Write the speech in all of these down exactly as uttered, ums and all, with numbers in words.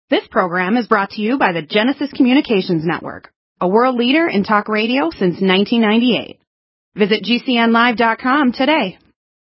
This program is brought to you by the Genesis Communications Network, a world leader in talk radio since nineteen ninety-eight. Visit G C N live dot com today.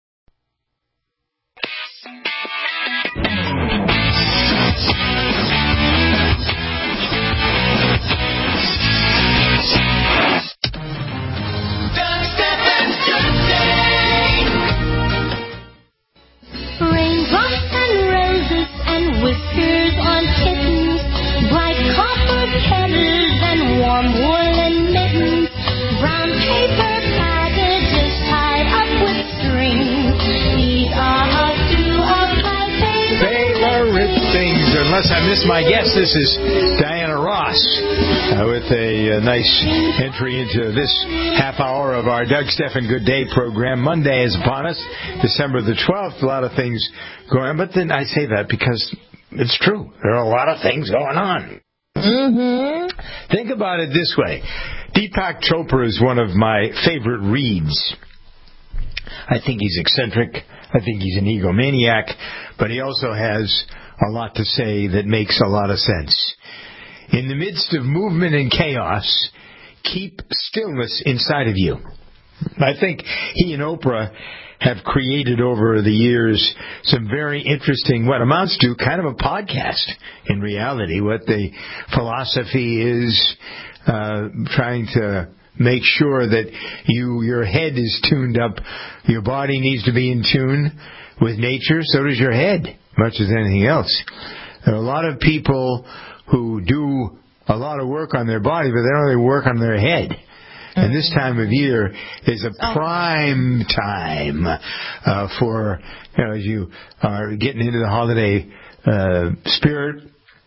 Raindrops and roses and whiskers on kittens, bright copper kettles and warm woolen mittens, brown paper packages tied up with string. These are a few of my favorite things. Unless I miss my guess, this is Diana Ross uh, with a, a nice entry into this half hour of our Doug Stephan Good Day program. Monday is upon us, December the twelfth. A lot of things going on, but then I say that because it's true. There are a lot of things going on. Mm-hmm. Think about it this way. Deepak Chopra is one of my favorite reads. I think he's eccentric. I think he's an egomaniac, but he also has a lot to say that makes a lot of sense. In the midst of movement and chaos, keep stillness inside of you. I think he and Oprah have created over the years some very interesting, what amounts to kind of a podcast in reality, what the philosophy is, uh, trying to make sure that you your head is tuned up. Your body needs to be in tune with nature, so does your head, much as anything else. There are a lot of people who do a lot of work on their body, but they don't really work on their head. And this time of year is a prime time uh, for, you know, as you are getting into the holiday uh, spirit.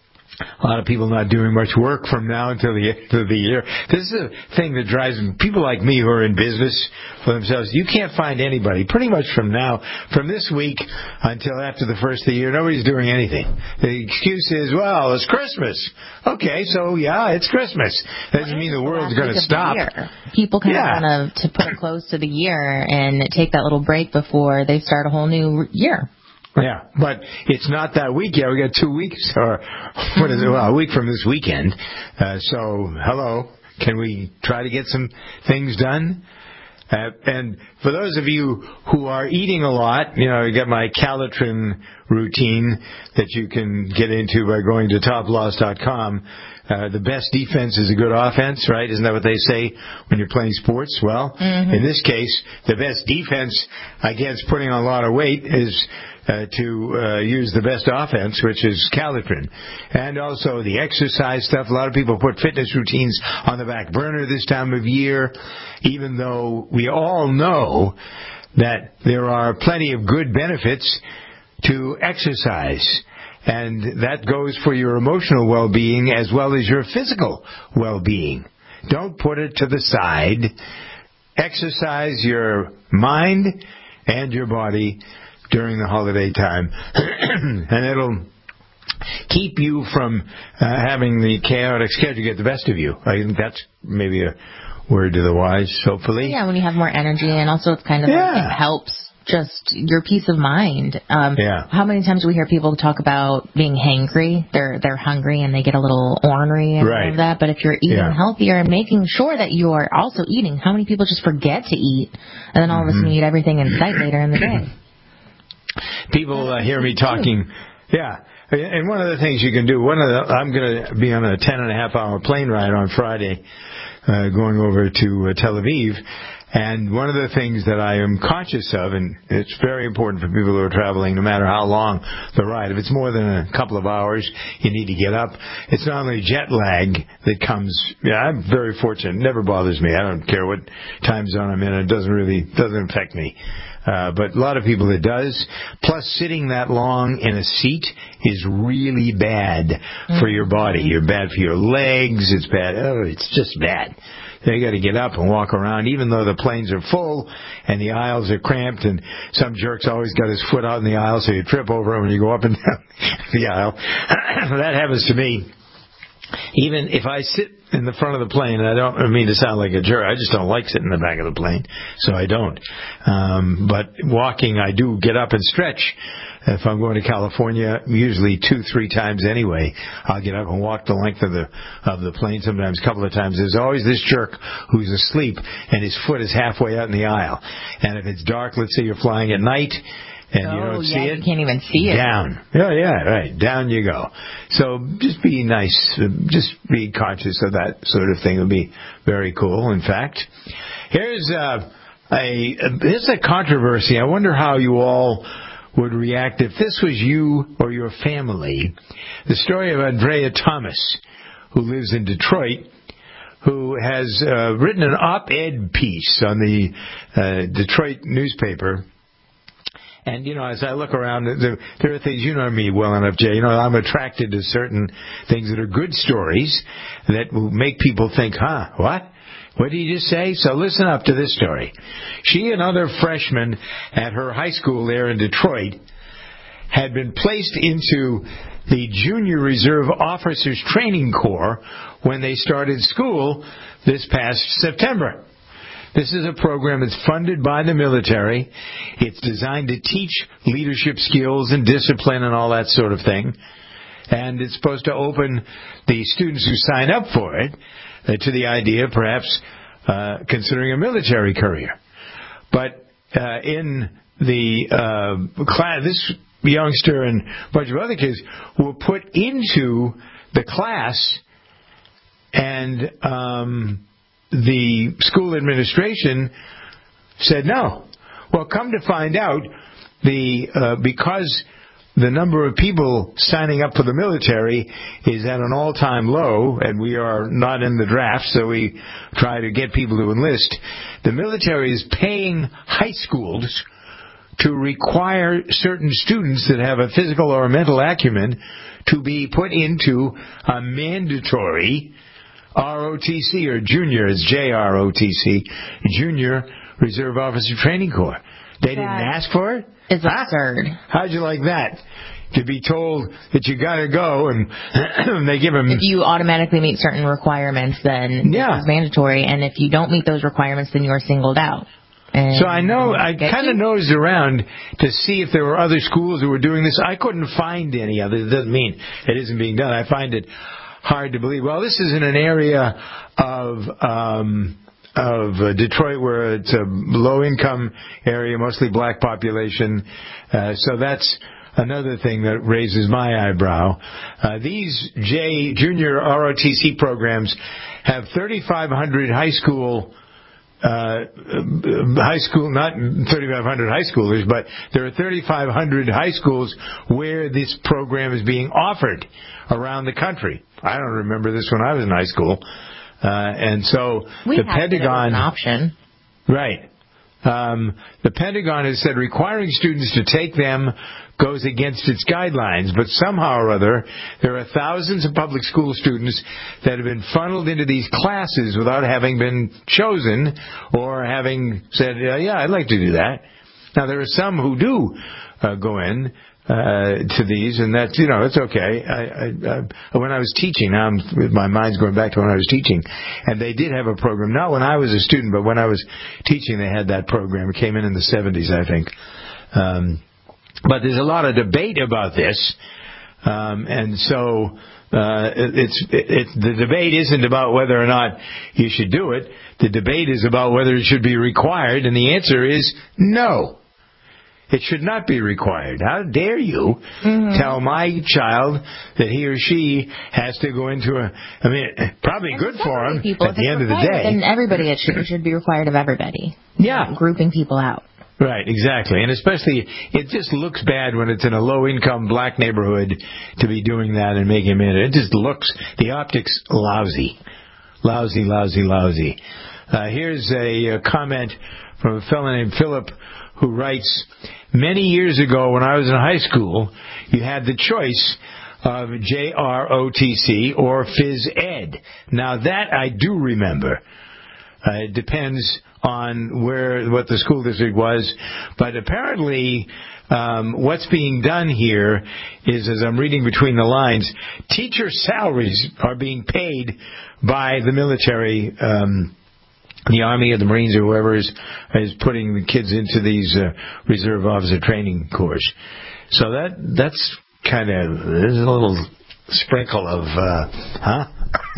A lot of people not doing much work from now until the end of the year. This is a thing that drives people like me who are in business for themselves. You can't find anybody pretty much from now, from this week until after the first of the year, nobody's doing anything. The excuse is, well, it's Christmas. Okay, so yeah, it's Christmas. That doesn't mean the world's going to stop. People kind yeah. of want to put a close to the year and take that little break before they start a whole new year. Yeah, but it's not that week yet. We got two weeks, or what is it? Well, a week from this weekend. Uh, so, hello, can we try to get some things done? Uh, and for those of you who are eating a lot, you know, you got my Calitrin routine that you can get into by going to top loss dot com. Uh, the best defense is a good offense, right? Isn't that what they say when you're playing sports? Well, mm-hmm. in this case, the best defense against putting on a lot of weight is Uh, to uh, use the best offense, which is Calitrin. And also the exercise stuff. A lot of people put fitness routines on the back burner this time of year, even though we all know that there are plenty of good benefits to exercise. And that goes for your emotional well-being as well as your physical well-being. Don't put it to the side. Exercise your mind and your body during the holiday time, and it'll keep you from uh, having the chaotic schedule get the best of you. I think that's maybe a word to the wise, hopefully. Yeah, when you have more energy, and also it's kind of yeah. like it helps just your peace of mind. Um, yeah. How many times do we hear people talk about being hangry? They're they're hungry and they get a little ornery and right. all of that. But if you're eating yeah. healthier and making sure that you are also eating, how many people just forget to eat, and then all mm-hmm. of a sudden you eat everything in sight later in the day? People uh, hear me talking, yeah. And one of the things you can do, one of the, I'm going to be on a ten and a half hour plane ride on Friday, uh, going over to uh, Tel Aviv. And one of the things that I am conscious of, and it's very important for people who are traveling, no matter how long the ride, if it's more than a couple of hours, you need to get up. It's not only jet lag that comes, yeah, I'm very fortunate. It never bothers me. I don't care what time zone I'm in. It doesn't really, doesn't affect me. Uh, but a lot of people it does. Plus, sitting that long in a seat is really bad for your body. You're bad for your legs. It's bad. Oh, it's just bad. They got to get up and walk around, even though the planes are full and the aisles are cramped, and some jerk's always got his foot out in the aisle, so you trip over him when you go up and down the aisle. That happens to me. Even if I sit in the front of the plane, and I don't mean to sound like a jerk. I just don't like sitting in the back of the plane, so I don't. Um, but walking, I do get up and stretch. If I'm going to California, usually two, three times anyway, I'll get up and walk the length of the of the plane. Sometimes a couple of times. There's always this jerk who's asleep, and his foot is halfway out in the aisle. And if it's dark, let's say you're flying at night, and oh, you don't yeah, see it, you can't even see it. Down. Oh, yeah, right. Down you go. So just be nice. Just be conscious of that sort of thing. It would be very cool, in fact. Here's uh, a, here's a controversy. I wonder how you all would react if this was you or your family. The story of Andrea Thomas, who lives in Detroit, who has uh, written an op-ed piece on the uh, Detroit newspaper. And, you know, as I look around, there, there are things, you know me well enough, Jay, you know, I'm attracted to certain things that are good stories that will make people think, huh, what? What did you just say? So listen up to this story. She and other freshmen at her high school there in Detroit had been placed into the Junior Reserve Officers Training Corps when they started school this past September. This is a program that's funded by the military. It's designed to teach leadership skills and discipline and all that sort of thing. And it's supposed to open the students who sign up for it uh, to the idea of perhaps uh, considering a military career. But uh, in the uh, class, this youngster and a bunch of other kids were put into the class, and um, the school administration said no. Well, come to find out, the uh, because the number of people signing up for the military is at an all-time low, and we are not in the draft, so we try to get people to enlist. The military is paying high schools to require certain students that have a physical or mental acumen to be put into a mandatory R O T C, or junior, it's J R O T C, Junior Reserve Officer Training Corps. They didn't ask for it? It's absurd. How'd you like that? To be told that you gotta go, and they give them... If you automatically meet certain requirements, then yeah. it's mandatory, and if you don't meet those requirements, then you're singled out. And so I know, I kind of nosed around to see if there were other schools who were doing this. I couldn't find any other. It doesn't mean it isn't being done. I find it hard to believe. Well, this is in an area of um, of uh, Detroit where it's a low-income area, mostly black population. Uh, so that's another thing that raises my eyebrow. Uh, these J Junior R O T C programs have thirty-five hundred high school. Uh, high school, not thirty-five hundred high schoolers, but there are thirty-five hundred high schools where this program is being offered around the country. I don't remember this when I was in high school. Uh, and so we the Pentagon... an option. Right. Um, the Pentagon has said requiring students to take them goes against its guidelines, but somehow or other there are thousands of public school students that have been funneled into these classes without having been chosen or having said, uh, yeah, I'd like to do that. Now, there are some who do uh, go in uh, to these, and that's, you know, it's okay. I, I, I, when I was teaching, now I'm, my mind's going back to when I was teaching, and they did have a program, not when I was a student, but when I was teaching, they had that program. It came in in the seventies, I think. Um, but there's a lot of debate about this, um, and so uh, it, it's it, it, the debate isn't about whether or not you should do it. The debate is about whether it should be required, and the answer is no. It should not be required. How dare you mm-hmm. tell my child that he or she has to go into a... I mean, probably and good for him people, at the end of the day. Then everybody, it should, it should be required of everybody. Yeah. Not grouping people out. Right, exactly. And especially, it just looks bad when it's in a low-income black neighborhood to be doing that and making it. It just looks, the optics, lousy. Lousy, lousy, lousy. Uh, here's a, a comment from a fellow named Philip, who writes, many years ago when I was in high school, you had the choice of J R O T C or phys ed. Now that I do remember. Uh, it depends on where what the school district was, but apparently um, what's being done here is, as I'm reading between the lines, teacher salaries are being paid by the military, um, the Army or the Marines or whoever is is putting the kids into these uh, reserve officer training course. So that that's kind of there's a little sprinkle of uh, huh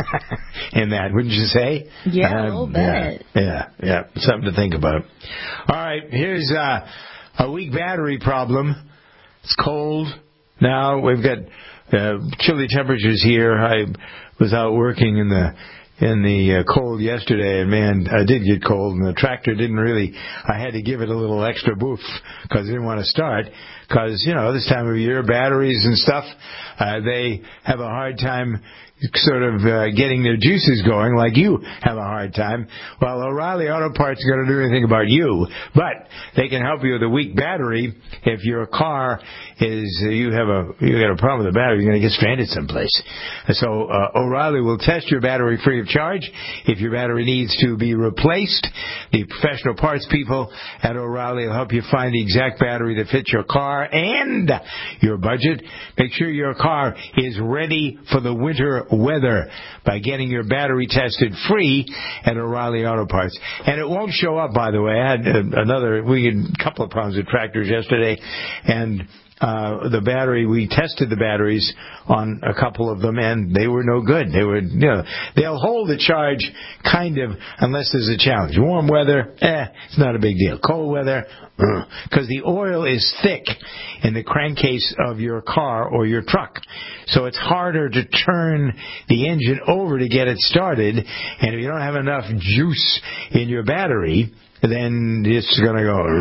in that, wouldn't you say? Yeah, um, a little bit. Yeah, yeah, yeah, something to think about. All right, here's uh, a weak battery problem. It's cold now. We've got uh, chilly temperatures here. I was out working in the in the uh, cold yesterday, and man, I did get cold, and the tractor didn't really, I had to give it a little extra boof because I didn't want to start, because, you know, this time of year, batteries and stuff, uh, they have a hard time sort of uh, getting their juices going, like you have a hard time. Well, O'Reilly Auto Parts is going to do anything about you, but they can help you with a weak battery. If your car is, uh, you have a, you got a problem with the battery, you're going to get stranded someplace. So uh, O'Reilly will test your battery free of charge. If your battery needs to be replaced, the professional parts people at O'Reilly will help you find the exact battery that fits your car and your budget. Make sure your car is ready for the winter weather by getting your battery tested free at O'Reilly Auto Parts. And it won't show up, by the way. I had another, we had a couple of problems with tractors yesterday, and uh the battery, we tested the batteries on a couple of them, and they were no good. They were, you know, they'll hold the charge kind of unless there's a challenge. Warm weather, eh, it's not a big deal. Cold weather, because the oil is thick in the crankcase of your car or your truck. So it's harder to turn the engine over to get it started, and if you don't have enough juice in your battery, then it's going to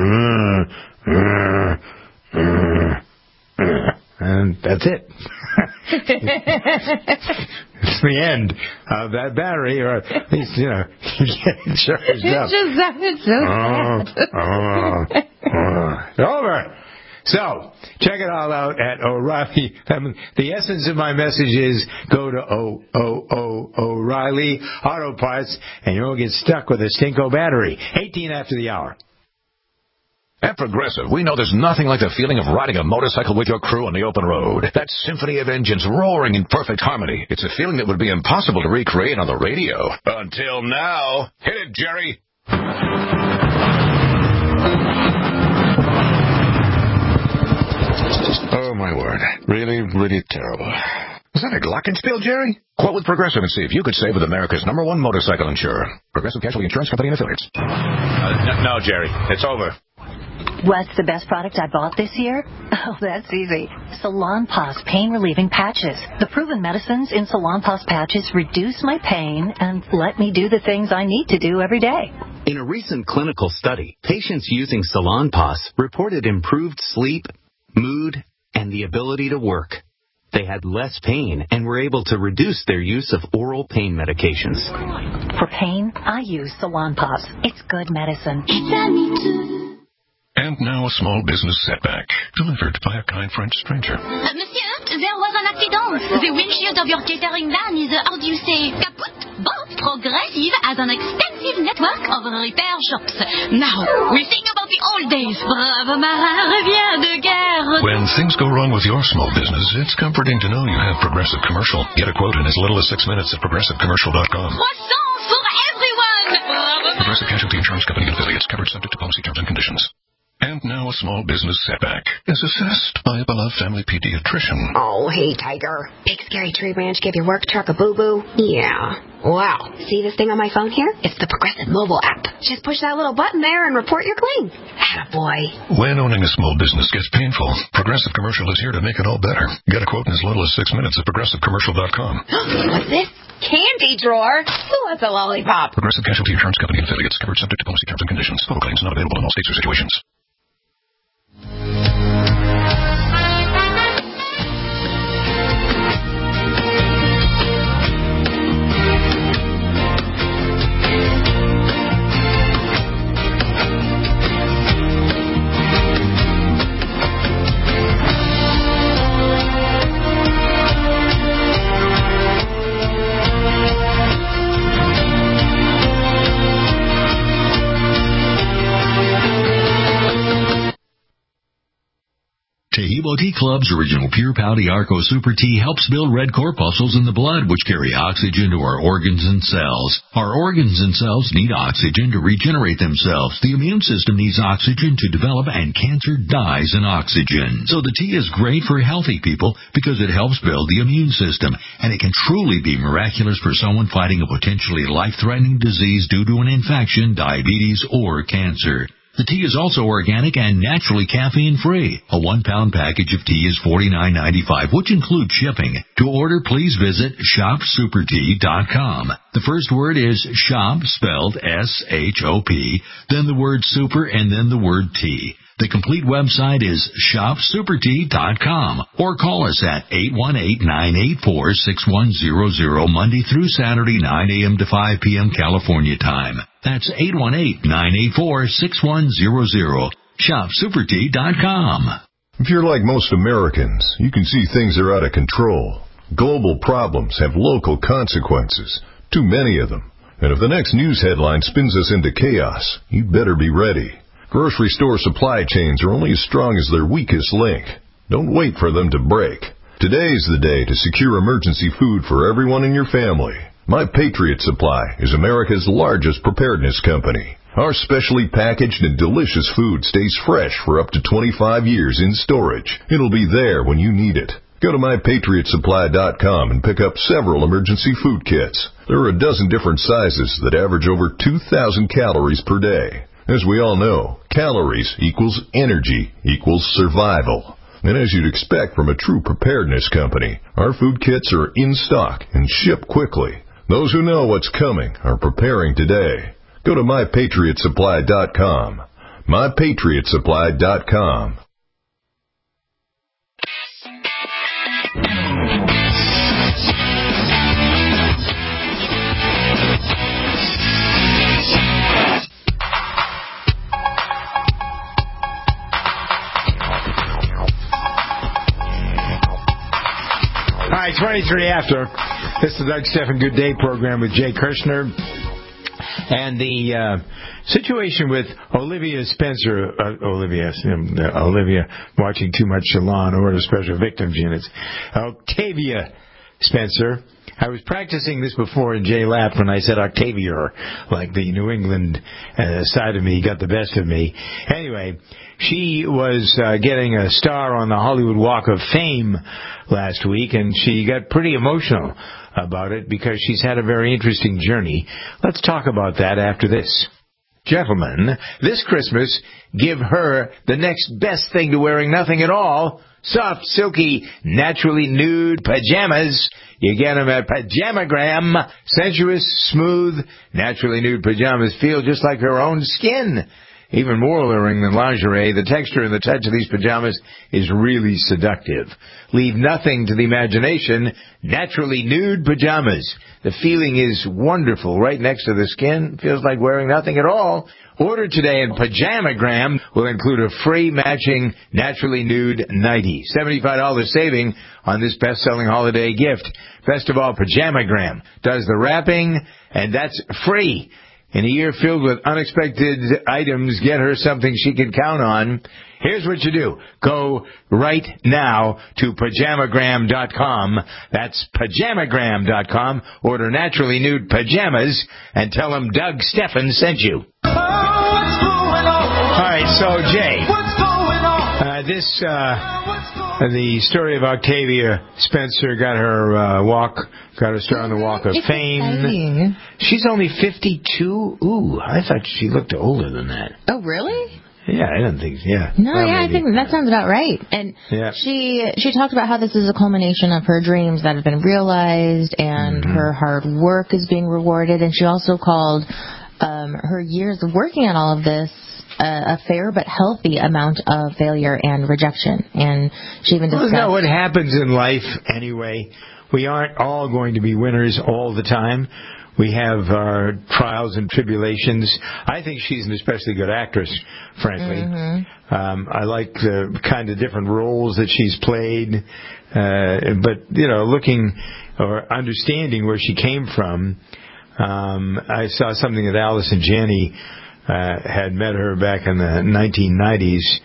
go, uh, uh, uh, and that's it. It's the end of that battery, or at least, you know, it charged up. It's just that it's so sad. Oh, oh, oh. Over. So, check it all out at O'Reilly. I mean, the essence of my message is go to O O O O'Reilly Auto Parts, and you won't get stuck with a stinko battery. eighteen after the hour. At Progressive, we know there's nothing like the feeling of riding a motorcycle with your crew on the open road. That symphony of engines roaring in perfect harmony. It's a feeling that would be impossible to recreate on the radio. Until now. Hit it, Jerry. Oh, my word. Really, really terrible. Is that a glockenspiel, Jerry? Quote with Progressive and see if you could save with America's number one motorcycle insurer. Progressive Casualty Insurance Company and Affiliates. Uh, no, Jerry. It's over. What's the best product I bought this year? Oh, that's easy. Salonpas pain-relieving patches. The proven medicines in Salonpas patches reduce my pain and let me do the things I need to do every day. In a recent clinical study, patients using Salonpas reported improved sleep, mood, and the ability to work. They had less pain and were able to reduce their use of oral pain medications. For pain, I use Salonpas. It's good medicine. And now a small business setback, delivered by a kind French stranger. Uh, monsieur, there was an accident. The windshield of your catering van is, uh, how do you say, kaput? But Progressive has an extensive network of repair shops. Now, we think about the old days. Brave marin revient de guerre. When things go wrong with your small business, it's comforting to know you have Progressive Commercial. Get a quote in as little as six minutes at progressive commercial dot com. Croissants for everyone. Progressive Casualty Insurance Company and Affiliates, covered subject to policy terms and conditions. And now a small business setback is assessed by a beloved family pediatrician. Oh, hey, Tiger. Big Scary Tree Ranch gave your work truck a boo-boo? Yeah. Wow. See this thing on my phone here? It's the Progressive mobile app. Just push that little button there and report you're clean. Attaboy. When owning a small business gets painful, Progressive Commercial is here to make it all better. Get a quote in as little as six minutes at progressive commercial dot com. What's this? Candy drawer? Who wants a lollipop? Progressive Casualty Insurance Company and Affiliates, covered subject to policy terms and conditions. Total claims not available in all states or situations. T Club's original Pure Pouty Arco Super Tea helps build red corpuscles in the blood, which carry oxygen to our organs and cells. Our organs and cells need oxygen to regenerate themselves. The immune system needs oxygen to develop, and cancer dies in oxygen. So the tea is great for healthy people because it helps build the immune system, and it can truly be miraculous for someone fighting a potentially life-threatening disease due to an infection, diabetes, or cancer. The tea is also organic and naturally caffeine-free. A one-pound package of tea is forty-nine ninety-five, which includes shipping. To order, please visit shop super tea dot com. The first word is shop, spelled S H O P, then the word super, and then the word tea. The complete website is shop super tea dot com, or call us at eight one eight, nine eight four, six one zero zero Monday through Saturday, nine a.m. to five p.m. California time. That's eight one eight, nine eight four, six one zero zero. shop super tea dot com. If you're like most Americans, you can see things are out of control. Global problems have local consequences, too many of them. And if the next news headline spins us into chaos, you'd better be ready. Grocery store supply chains are only as strong as their weakest link. Don't wait for them to break. Today's the day to secure emergency food for everyone in your family. My Patriot Supply is America's largest preparedness company. Our specially packaged and delicious food stays fresh for up to twenty-five years in storage. It'll be there when you need it. Go to my patriot supply dot com and pick up several emergency food kits. There are a dozen different sizes that average over two thousand calories per day. As we all know, calories equals energy equals survival. And as you'd expect from a true preparedness company, our food kits are in stock and ship quickly. Those who know what's coming are preparing today. Go to my patriot supply dot com. my patriot supply dot com. All right, twenty-three after. This is the Doug Stephan Good Day program with Jay Kirshner. And the uh, situation with Olivia Spencer, uh, Olivia, um, uh, Olivia watching too much Law and Order Special Victims Units. Octavia Spencer. I was practicing this before, and Jay laughed when I said Octavia, like the New England uh, side of me got the best of me. Anyway, she was uh, getting a star on the Hollywood Walk of Fame last week, and she got pretty emotional about it because she's had a very interesting journey. Let's talk about that after this. Gentlemen, this Christmas, give her the next best thing to wearing nothing at all. Soft, silky, naturally nude pajamas. You get them at Pajamagram. Sensuous, smooth, naturally nude pajamas feel just like her own skin. Even more alluring than lingerie, the texture and the touch of these pajamas is really seductive. Leave nothing to the imagination. Naturally nude pajamas. The feeling is wonderful. Right next to the skin. Feels like wearing nothing at all. Order today, and Pajamagram will include a free matching naturally nude nightie. seventy-five dollars saving on this best-selling holiday gift. Best of all, Pajamagram does the wrapping, and that's free. In a year filled with unexpected items, get her something she can count on. Here's what you do. Go right now to Pajamagram dot com. That's Pajamagram dot com. Order naturally nude pajamas and tell them Doug Stephan sent you. All right, so, Jay, uh, this, uh, the story of Octavia Spencer got her uh, walk, got her star on the Walk of it's Fame. Exciting. She's only fifty-two. Ooh, I thought she looked older than that. Oh, really? Yeah, I didn't think, yeah. No, well, yeah, maybe. I think that sounds about right. And yeah. she she talked about how this is a culmination of her dreams that have been realized, and mm-hmm. her hard work is being rewarded. And she also called um, her years of working on all of this uh, a fair but healthy amount of failure and rejection. And she even discussed... Well, isn't that what happens in life anyway? We aren't all going to be winners all the time. We have our trials and tribulations. I think she's an especially good actress, frankly. Mm-hmm. Um, I like the kind of different roles that she's played. Uh, but, you know, looking or understanding where she came from, um, I saw something that Allison Janney uh, had met her back in the nineteen nineties.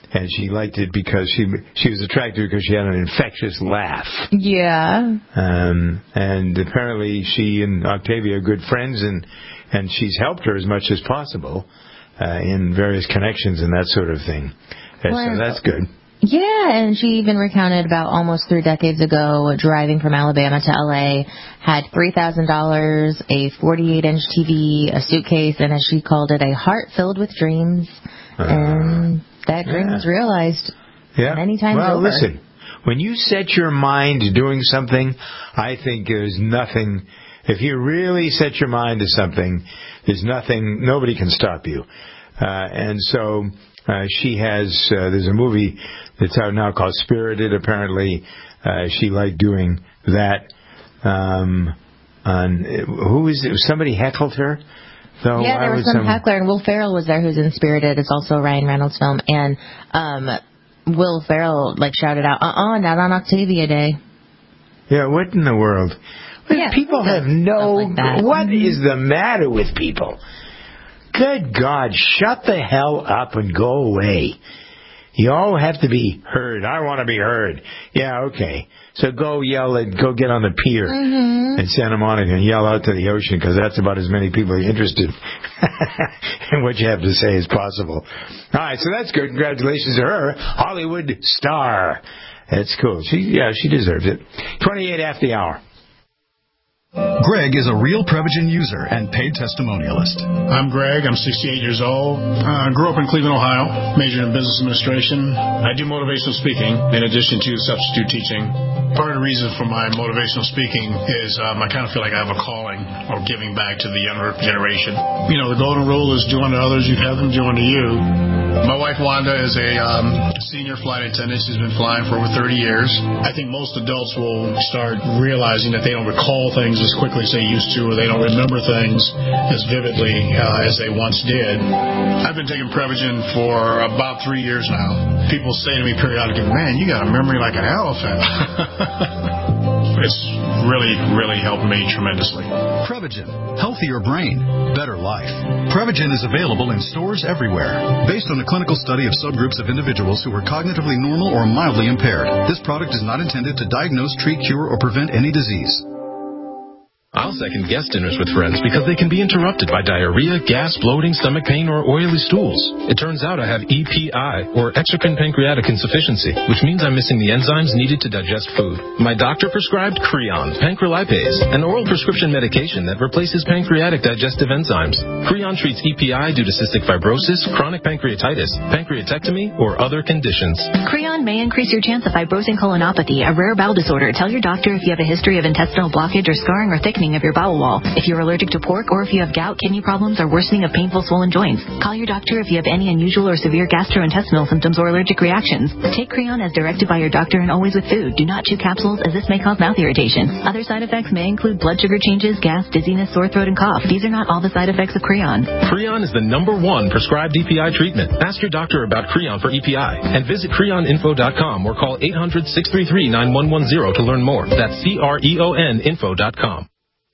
and she liked it because she she was attracted because she had an infectious laugh. Yeah. Um, and apparently she and Octavia are good friends, and and she's helped her as much as possible uh, in various connections and that sort of thing. Uh, Well, so that's good. Yeah, and she even recounted about almost three decades ago driving from Alabama to L A, had three thousand dollars, a forty-eight inch T V, a suitcase, and as she called it, a heart filled with dreams. Uh, and that dream yeah. was realized yeah. many times well, over. Well, listen, when you set your mind to doing something, I think there's nothing, if you really set your mind to something, there's nothing, nobody can stop you. Uh, and so... Uh, she has, uh, there's a movie that's out now called Spirited, apparently. Uh, she liked doing that. Um, on, who is it? Somebody heckled her? So yeah, there was some, some heckler, and Will Ferrell was there who's in Spirited. It's also a Ryan Reynolds film. And um, Will Ferrell, like, shouted out, uh-uh, not on Octavia Day. Yeah, what in the world? Yeah, people have no... Like what mm-hmm. is the matter with people? Good God, shut the hell up and go away. You all have to be heard. I want to be heard. Yeah, okay. So go yell and go get on the pier mm-hmm. in Santa Monica and yell out to the ocean, because that's about as many people interested in what you have to say as possible. All right, so that's good. Congratulations to her, Hollywood star. That's cool. She, yeah, she deserves it. twenty-eight after the hour. Greg is a real Prevagen user and paid testimonialist. I'm Greg. I'm sixty-eight years old. I uh, grew up in Cleveland, Ohio. Majored in business administration. I do motivational speaking in addition to substitute teaching. Part of the reason for my motivational speaking is um, I kind of feel like I have a calling or giving back to the younger generation. You know, the golden rule is do unto others, you'd have them do unto you. My wife, Wanda, is a um, senior flight attendant. She's been flying for over thirty years. I think most adults will start realizing that they don't recall things as quickly as they used to, or they don't remember things as vividly uh, as they once did. I've been taking Prevagen for about three years now. People say to me periodically, man, you got a memory like an elephant. It's really, really helped me tremendously. Prevagen. Healthier brain. Better life. Prevagen is available in stores everywhere. Based on a clinical study of subgroups of individuals who were cognitively normal or mildly impaired, this product is not intended to diagnose, treat, cure, or prevent any disease. I'll second guest dinners with friends because they can be interrupted by diarrhea, gas, bloating, stomach pain, or oily stools. It turns out I have E P I, or exocrine pancreatic insufficiency, which means I'm missing the enzymes needed to digest food. My doctor prescribed Creon, pancrelipase, an oral prescription medication that replaces pancreatic digestive enzymes. Creon treats E P I due to cystic fibrosis, chronic pancreatitis, pancreatectomy, or other conditions. Creon may increase your chance of fibrosing colonopathy, a rare bowel disorder. Tell your doctor if you have a history of intestinal blockage or scarring or thickening of your bowel wall. If you're allergic to pork, or if you have gout, kidney problems, or worsening of painful swollen joints, call your doctor if you have any unusual or severe gastrointestinal symptoms or allergic reactions. Take Creon as directed by your doctor and always with food. Do not chew capsules, as this may cause mouth irritation. Other side effects may include blood sugar changes, gas, dizziness, sore throat, and cough. These are not all the side effects of Creon. Creon is the number one prescribed E P I treatment. Ask your doctor about Creon for E P I and visit creon info dot com or call eight hundred, six three three, nine one one zero to learn more. That's C R E O N info dot com.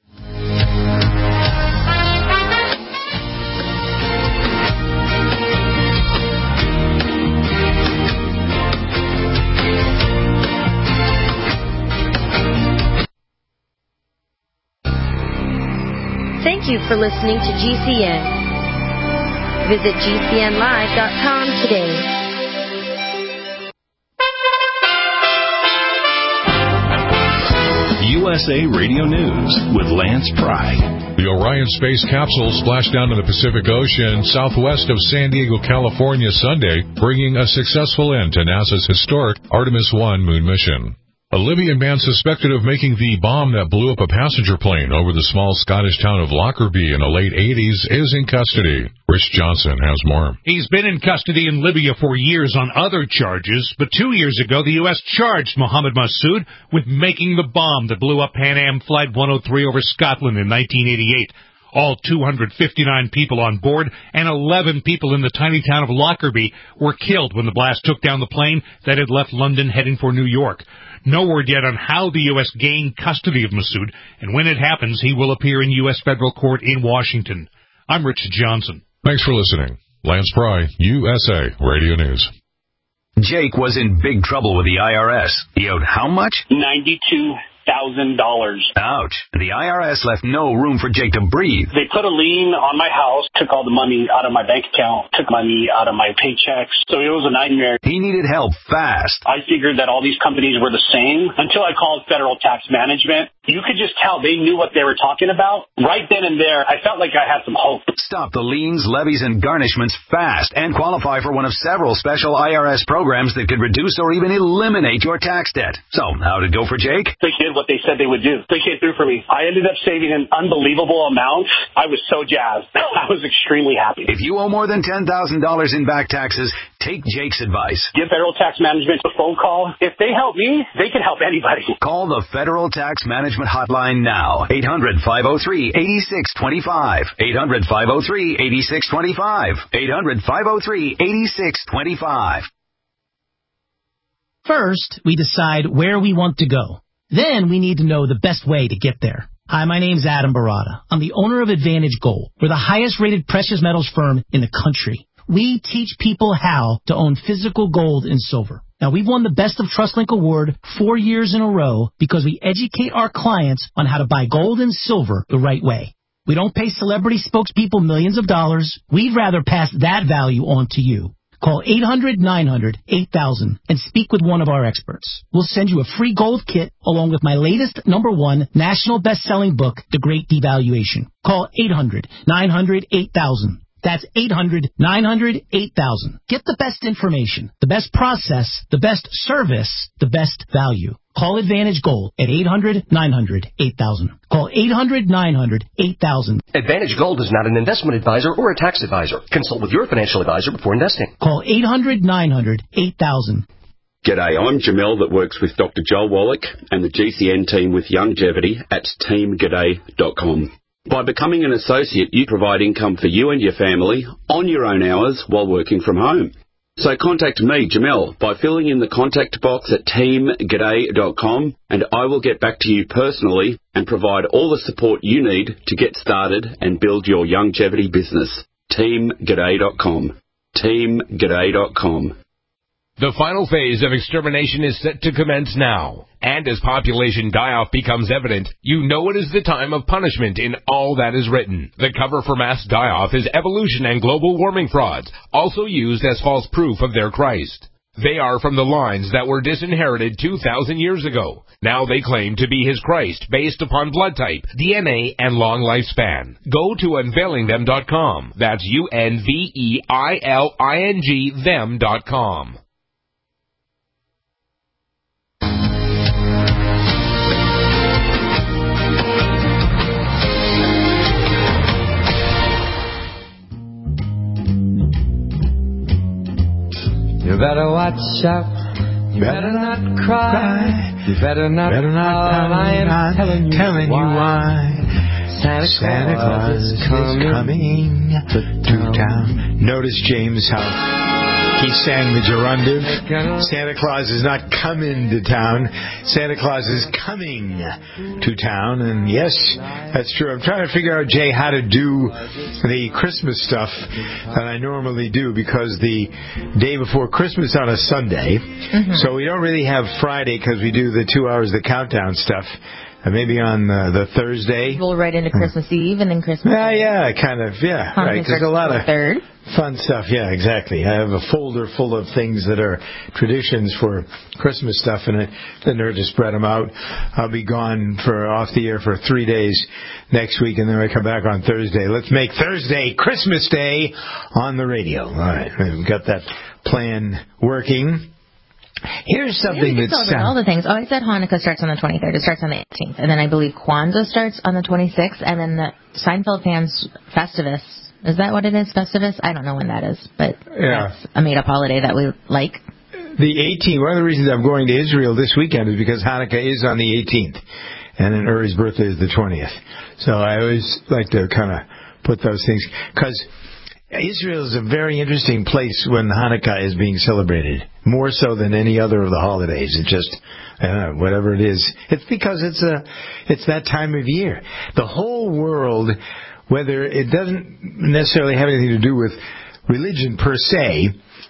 Thank you for listening to G C N. Visit G C N live dot com today. U S A Radio News with Lance Pry. The Orion space capsule splashed down in the Pacific Ocean southwest of San Diego, California Sunday, bringing a successful end to NASA's historic Artemis one moon mission. A Libyan man suspected of making the bomb that blew up a passenger plane over the small Scottish town of Lockerbie in the late eighties is in custody. Rich Johnson has more. He's been in custody in Libya for years on other charges, but two years ago the U S charged Mohammed Massoud with making the bomb that blew up Pan Am Flight one oh three over Scotland in nineteen eighty-eight. All two hundred fifty-nine people on board and eleven people in the tiny town of Lockerbie were killed when the blast took down the plane that had left London heading for New York. No word yet on how the U S gained custody of Massoud, and when it happens, he will appear in U S federal court in Washington. I'm Rich Johnson. Thanks for listening. Lance Pry, U S A Radio News. Jake was in big trouble with the I R S. He owed how much? ninety-two thousand dollars. Ouch. The I R S left no room for Jake to breathe. They put a lien on my house, took all the money out of my bank account, took money out of my paychecks. So it was a nightmare. He needed help fast. I figured that all these companies were the same until I called Federal Tax Management. You could just tell they knew what they were talking about. Right then and there, I felt like I had some hope. Stop the liens, levies, and garnishments fast and qualify for one of several special I R S programs that could reduce or even eliminate your tax debt. So, how did it go for Jake? They did what they said they would do. They came through for me. I ended up saving an unbelievable amount. I was so jazzed. I was extremely happy. If you owe more than ten thousand dollars in back taxes, take Jake's advice. Give Federal Tax Management a phone call. If they help me, they can help anybody. Call the Federal Tax Management Hotline now. eight hundred, five oh three, eight six two five. eight hundred, five oh three, eight six two five. eight hundred, five oh three, eight six two five. First, we decide where we want to go. Then we need to know the best way to get there. Hi, my name's Adam Barada. I'm the owner of Advantage Gold. We're the highest rated precious metals firm in the country. We teach people how to own physical gold and silver. Now, we've won the Best of TrustLink Award four years in a row because we educate our clients on how to buy gold and silver the right way. We don't pay celebrity spokespeople millions of dollars. We'd rather pass that value on to you. Call eight hundred, nine hundred, eight thousand and speak with one of our experts. We'll send you a free gold kit along with my latest number one national best-selling book, The Great Devaluation. Call eight hundred, nine hundred, eight thousand. That's eight hundred, nine hundred, eight thousand. Get the best information, the best process, the best service, the best value. Call Advantage Gold at eight hundred, nine hundred, eight thousand. Call eight hundred, nine hundred, eight thousand. Advantage Gold is not an investment advisor or a tax advisor. Consult with your financial advisor before investing. Call eight hundred, nine hundred, eight thousand. G'day, I'm Jamel that works with Doctor Joel Wallach and the G C N team with Longevity at team g'day dot com. By becoming an associate, you provide income for you and your family on your own hours while working from home. So contact me, Jamel, by filling in the contact box at team g'day dot com, and I will get back to you personally and provide all the support you need to get started and build your longevity business. team g'day dot com. team g'day dot com. The final phase of extermination is set to commence now. And as population die-off becomes evident, you know it is the time of punishment in all that is written. The cover for mass die-off is evolution and global warming frauds, also used as false proof of their Christ. They are from the lines that were disinherited two thousand years ago. Now they claim to be his Christ based upon blood type, D N A, and long lifespan. Go to unveiling them dot com. That's U N V E I L I N G them dot com. You better watch out. You better, better not cry. cry. You better not better not cry. I am I'm telling you telling why. You why. Santa, Santa Claus is coming, coming to, to town. Notice, James, how he sang the gerundive. Santa Claus is not coming to town. Santa Claus is coming to town. And yes, that's true. I'm trying to figure out, Jay, how to do the Christmas stuff that I normally do, because the day before Christmas on a Sunday, mm-hmm. so we don't really have Friday because we do the two hours of the countdown stuff. Uh, maybe on uh, the Thursday. Roll right into Christmas Eve and then Christmas Yeah, Day. yeah, kind of, yeah. Hanukkah right, there's a lot of third. fun stuff. Yeah, exactly. I have a folder full of things that are traditions for Christmas stuff, and I then there to spread them out. I'll be gone for off the air for three days next week, and then I come back on Thursday. Let's make Thursday Christmas Day on the radio. All right, we've got that plan working. Here's something yeah, that's all the things. Oh, I said Hanukkah starts on the twenty-third. It starts on the eighteenth, and then I believe Kwanzaa starts on the twenty-sixth, and then the Seinfeld fans Festivus. Is that what it is? Festivus? I don't know when that is, but yeah. that's a made-up holiday that we like. The eighteenth. One of the reasons I'm going to Israel this weekend is because Hanukkah is on the eighteenth, and then Uri's birthday is the twentieth. So I always like to kind of put those things, because Israel is a very interesting place when Hanukkah is being celebrated, more so than any other of the holidays. It just, I don't know, whatever it is. It's because it's a, it's that time of year. The whole world, whether it doesn't necessarily have anything to do with religion per se,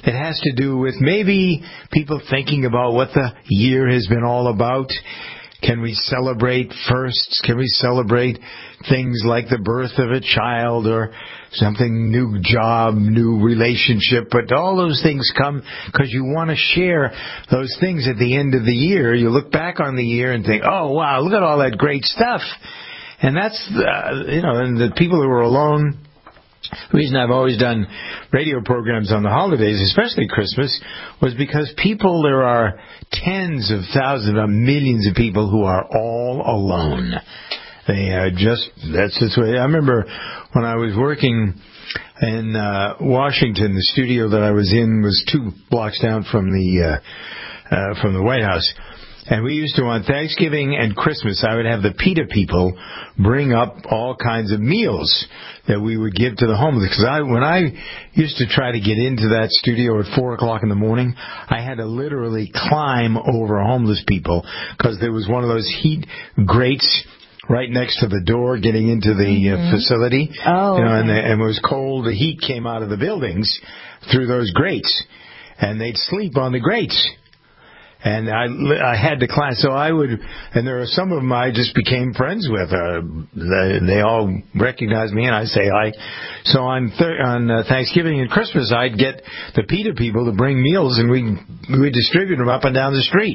It has to do with maybe people thinking about what the year has been all about. Can we celebrate firsts? Can we celebrate things like the birth of a child or something, new job, new relationship? But all those things come because you want to share those things at the end of the year. You look back on the year and think, oh, wow, look at all that great stuff. And that's, uh, you know, and the people who are alone. The reason I've always done radio programs on the holidays, especially Christmas, was because people, there are tens of thousands of millions of people who are all alone. They are just, that's the way. I remember when I was working in uh, Washington, the studio that I was in was two blocks down from the uh, uh, from the White House. And we used to, on Thanksgiving and Christmas, I would have the PETA people bring up all kinds of meals that we would give to the homeless. Because I, when I used to try to get into that studio at four o'clock in the morning, I had to literally climb over homeless people because there was one of those heat grates right next to the door getting into the mm-hmm. uh, facility. Oh, you know, okay. and, the, and it was cold. The heat came out of the buildings through those grates, and they'd sleep on the grates. And I, I had to climb, so I would, and there are some of them I just became friends with. Uh, they, they all recognize me, and I say hi. So on thir- on uh, Thanksgiving and Christmas, I'd get the PETA people to bring meals, and we we distribute them up and down the street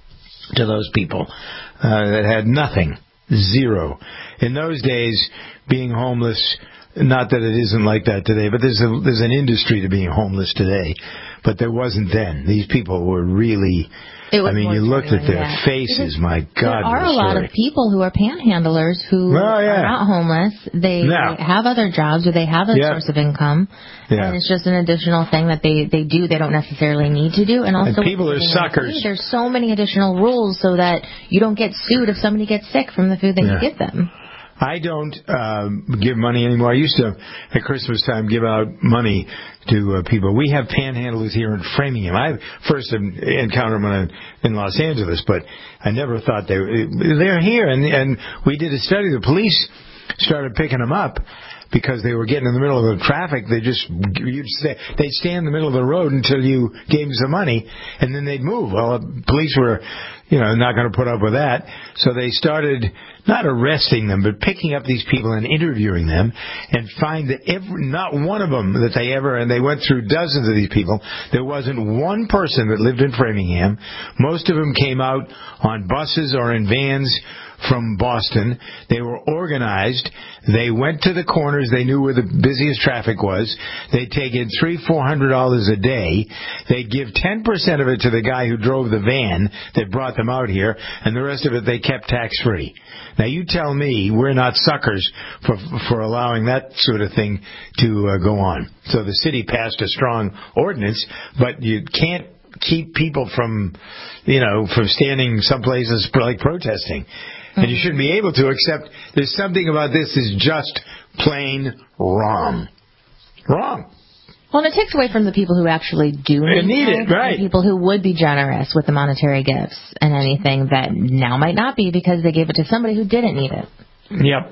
to those people uh, that had nothing, zero. In those days, being homeless. Not that it isn't like that today, but there's a, there's an industry to being homeless today. But there wasn't then. These people were really, I mean, you looked at their yeah. faces, because my God. There are a lot of people who are panhandlers who oh, yeah. are not homeless. They, yeah. they have other jobs or they have a yeah. source of income. Yeah. And it's just an additional thing that they, they do. They don't necessarily need to do. And also, and people are suckers. There's so many additional rules so that you don't get sued if somebody gets sick from the food that yeah. you give them. I don't uh, give money anymore. I used to, at Christmas time, give out money to uh, people. We have panhandlers here in Framingham. I first encountered them when I, in Los Angeles, but I never thought they were. They're here, and, and we did a study. The police started picking them up because they were getting in the middle of the traffic. They just, you'd stay, they'd stand in the middle of the road until you gave them some money, and then they'd move. Well, the police were, you know, not going to put up with that. So they started not arresting them, but picking up these people and interviewing them and find that every, not one of them that they ever, and they went through dozens of these people, there wasn't one person that lived in Framingham. Most of them came out on buses or in vans from Boston. They were organized. They went to the corners. They knew where the busiest traffic was. They'd take in three, four hundred dollars a day. They'd give ten percent of it to the guy who drove the van that brought them out here, and the rest of it they kept tax free. Now you tell me we're not suckers for for allowing that sort of thing to uh, go on. So the city passed a strong ordinance, but you can't keep people from, you know, from standing some places like protesting. And you shouldn't be able to, except there's something about this is just plain wrong. Wrong. Well, and it takes away from the people who actually do need, need it, right? And people who would be generous with the monetary gifts and anything that now might not be because they gave it to somebody who didn't need it. Yep.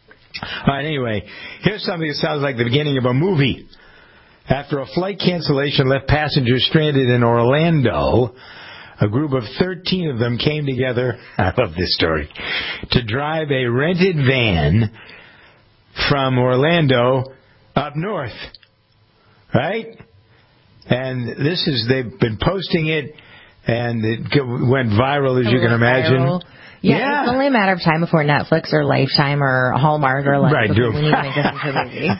All right, anyway, here's something that sounds like the beginning of a movie. After a flight cancellation left passengers stranded in Orlando, a group of thirteen of them came together, I love this story, to drive a rented van from Orlando up north. Right? And this is, they've been posting it, and it went viral, as you can imagine. Viral. Yeah, yeah, it's only a matter of time before Netflix or Lifetime or Hallmark or like right, do. we need to make this into a movie.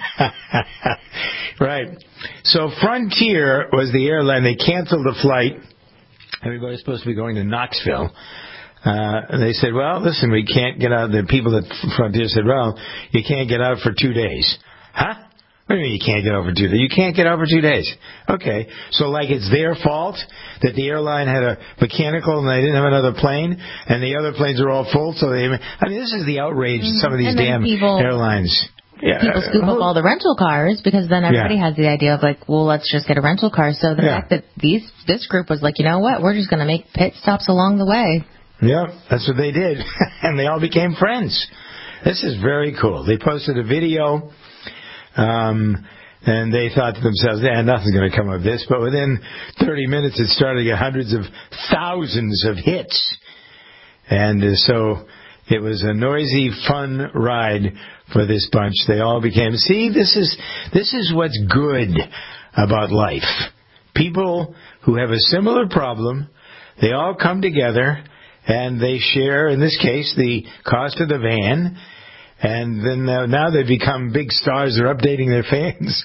Right. So Frontier was the airline. They canceled the flight. Everybody's supposed to be going to Knoxville. Uh, and they said, well, listen, we can't get out. The people at Frontier said, well, you can't get out for two days. Huh? What do you mean you can't get out for two days? You can't get out for two days. Okay. So like it's their fault that the airline had a mechanical and they didn't have another plane and the other planes are all full. So they, I mean, this is the outrage of some of these damn people, airlines. Yeah. People scoop up all the rental cars because then everybody yeah. has the idea of like, well, let's just get a rental car. So the yeah. fact that these this group was like, you know what, we're just going to make pit stops along the way. Yeah, that's what they did. And they all became friends. This is very cool. They posted a video. Um, And they thought to themselves, yeah, nothing's going to come of this. But within thirty minutes, it started to get hundreds of thousands of hits. And uh, so it was a noisy, fun ride for this bunch. They all became, see, this is this is what's good about life. People who have a similar problem, they all come together and they share, in this case, the cost of the van. And then uh, now they've become big stars. They're updating their fans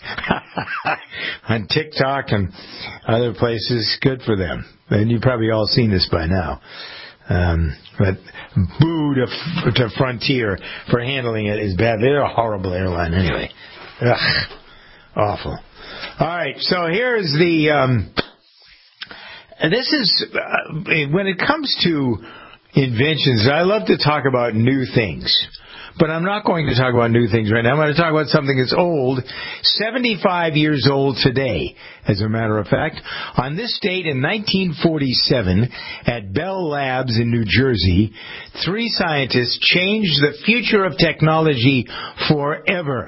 on TikTok and other places. Good for them. And you've probably all seen this by now. Um, but boo to, to Frontier for handling it is bad. They're a horrible airline anyway. Ugh, awful. All right, so here's the... Um, this is... Uh, when it comes to inventions, I love to talk about new things. But I'm not going to talk about new things right now. I'm going to talk about something that's old, seventy-five years old today, as a matter of fact. On this date in nineteen forty-seven, at Bell Labs in New Jersey, three scientists changed the future of technology forever.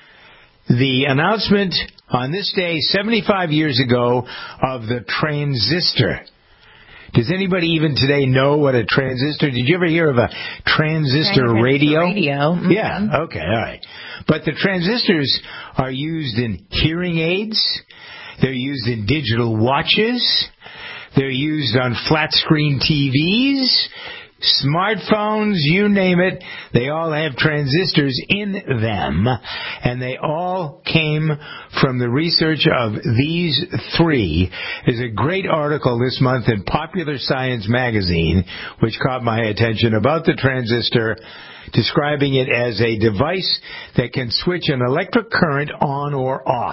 The announcement on this day, seventy-five years ago, of the transistor. Does anybody even today know what a transistor? Did you ever hear of a transistor, transistor radio? Radio. Mm-hmm. Yeah. Okay. All right. But the transistors are used in hearing aids. They're used in digital watches. They're used on flat screen T Vs, smartphones, you name it. They all have transistors in them, and they all came from the research of these three. There's a great article this month in Popular Science magazine, which caught my attention, about the transistor, describing it as a device that can switch an electric current on or off.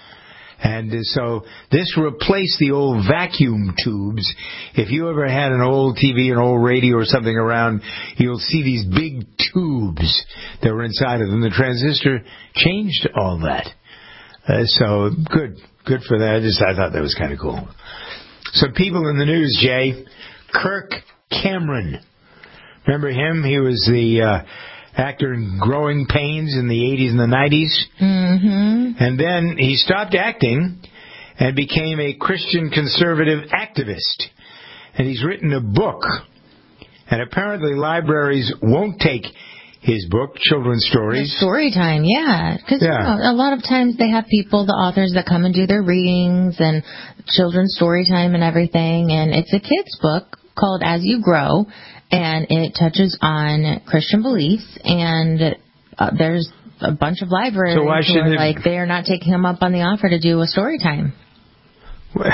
And so this replaced the old vacuum tubes. If you ever had an old T V, an old radio or something around, you'll see these big tubes that were inside of them. The transistor changed all that. Uh, so good, good for that. I just I thought that was kind of cool. Some people in the news, Jay. Kirk Cameron. Remember him? He was the uh, actor in Growing Pains in the eighties and the nineties. Mm-hmm. And then he stopped acting and became a Christian conservative activist. And he's written a book. And apparently libraries won't take his book, children's stories. The story time, yeah. Because yeah. you know, a lot of times they have people, the authors, that come and do their readings and children's story time and everything. And it's a kid's book called As You Grow. And it touches on Christian beliefs, and uh, there's a bunch of libraries so why who are it... like, they are not taking him up on the offer to do a story time. Well...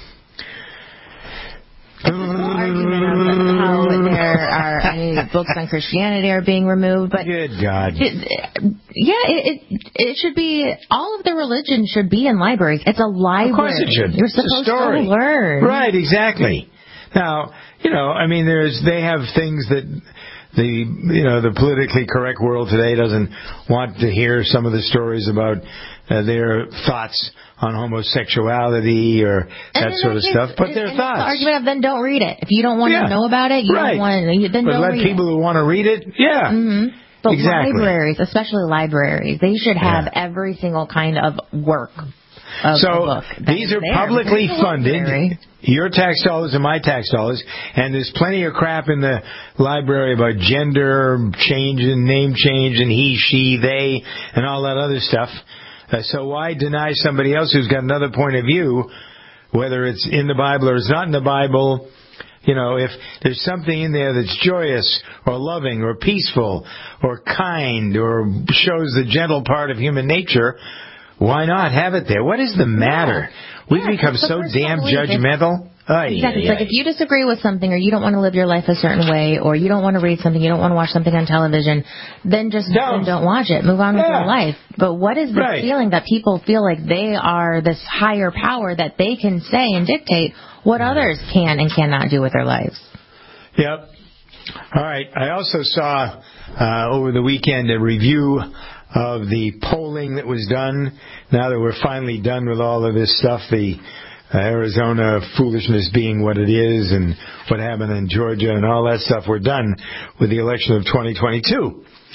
It's an argument of how there are any books on Christianity are being removed, but good God, it, yeah, it, it it should be, all of the religion should be in libraries. It's a library. Of course it should. You're it's supposed a story. to learn, right? Exactly. Now, you know, I mean, there's they have things that the you know the politically correct world today doesn't want to hear. Some of the stories about uh, their thoughts on homosexuality or that sort of case, stuff, but their and thoughts. The argument of then don't read it. If you don't want yeah. to know about it, you right. don't want to, then but don't let read people it. who want to read it, yeah, mm-hmm. But exactly. libraries, especially libraries, they should have yeah. every single kind of work. Of so a book these are there. publicly funded. Library. Your tax dollars and my tax dollars, and there's plenty of crap in the library about gender change and name change and he, she, they, and all that other stuff. Uh, so why deny somebody else who's got another point of view, whether it's in the Bible or it's not in the Bible? You know, if there's something in there that's joyous or loving or peaceful or kind or shows the gentle part of human nature, why not have it there? What is the matter? Yeah. We've yeah, become so damn judgmental. Aye, exactly. Aye, it's like if you disagree with something, or you don't want to live your life a certain way, or you don't want to read something, you don't want to watch something on television, then just don't, don't watch it. Move on yeah. with your life. But what is the right. feeling that people feel like they are this higher power that they can say and dictate what yeah. others can and cannot do with their lives? Yep. All right. I also saw uh, over the weekend a review of the polling that was done. Now that we're finally done with all of this stuff, the uh, Arizona foolishness being what it is and what happened in Georgia and all that stuff, we're done with the election of twenty twenty-two.